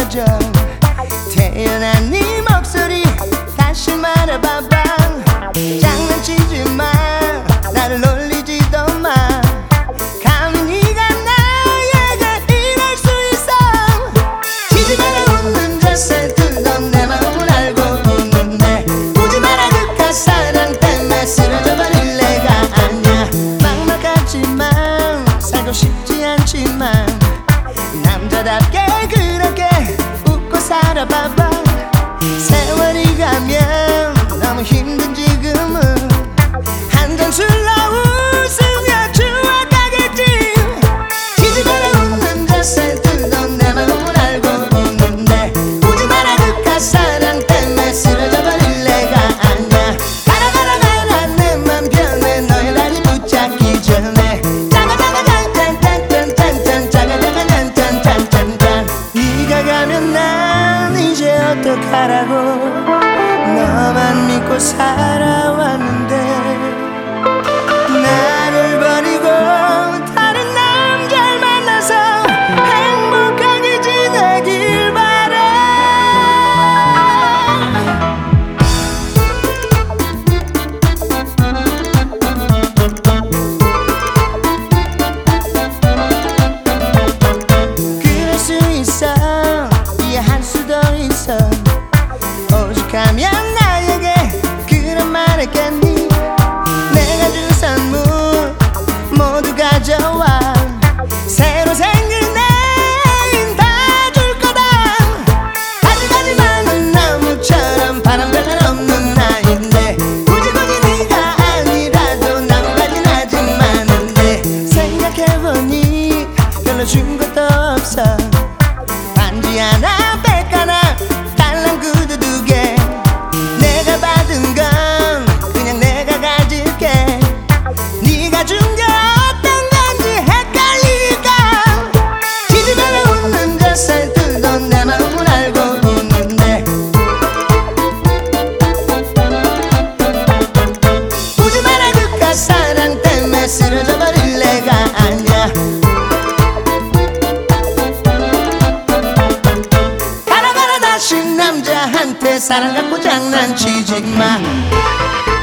꺼져. 태어난 네 목소리 다시 말해봐봐. 장난치지 마, 나를 놀리지도 마. 감히 네가 나에게 이럴 수 있어. 지지 마라 웃는 자세들도 내 마음을 알고 웃는데, 보지 마라 그깟 사랑 때문에 쓰러져버릴 내가 아냐. 막막하지만 살고 싶지 않지만 남자답게 그렇게 웃고 살아봐봐. 세월이 가면 너무 힘든 지금은 한 잔 술로 웃으며 추억하겠지. 지지 마라 웃는 자세들도 내 마음을 알고 웃는데, 보지 마라 그깟 사랑 때문에 쓰러져버릴 내가 아냐. 가라 가라 가라 내 맘 변해 너의 다리 붙잡기 전에. 네가 가면 난 이제 어떡하라고. 너만 믿고 살아왔는데 나를 버리고 다른 남자를 만나서 행복하게 지내길 바래. 그럴 수 있어, 이해할 수도 있어. 오죽하면 나에게 그런 말 했겠니. 내가 준 선물 모두 가져와. 새로 생긴 애인 다 줄 거다. 가지가지만은 나무처럼 바람 별날 없는 나인데, 굳이 네가 아니라도 나무 가진 아직 많은데. 생각해보니 별로 준 것도 없어. 반지 하나 백 하나 달랑 구두 두 개. 내가 받은 건 그냥 내가 가질게. 네가 준 게 어떤 건지 헷갈리니까. 지지 마라 웃는 자세들도 내 마음을 알고 웃는데, 보지 마라 그깟 사랑 때문에 쓰러져버릴 내가 아냐. 가라 가라 다시 남자한테 사랑 갖고 장난치지 마.